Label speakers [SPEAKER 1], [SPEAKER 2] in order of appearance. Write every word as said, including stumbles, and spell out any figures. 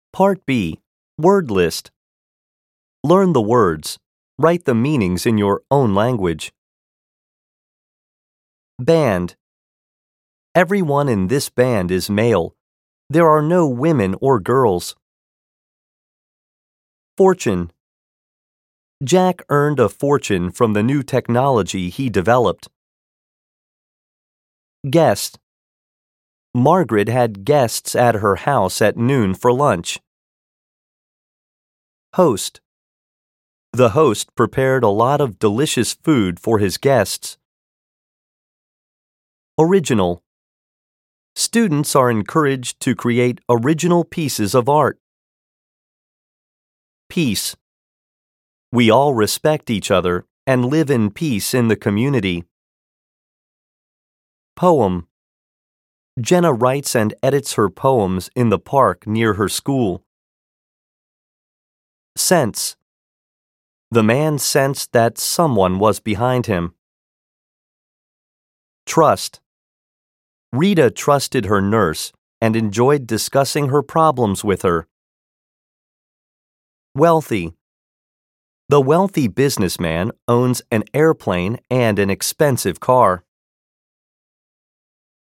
[SPEAKER 1] Part B. Word list. Learn the words. Write the meanings in your own language. Band. Everyone in this band is male. There are no women or girls. Fortune. Jack earned a fortune from the new technology he developed. Guest. Margaret had guests at her house at noon for lunch. Host. The host prepared a lot of delicious food for his guests. Original. Students are encouraged to create original pieces of art. Peace. We all respect each other and live in peace in the community. Poem. Jenna writes and edits her poems in the park near her school. Sense. The man sensed that someone was behind him. Trust. Rita trusted her nurse and enjoyed discussing her problems with her. Wealthy. The wealthy businessman owns an airplane and an expensive car.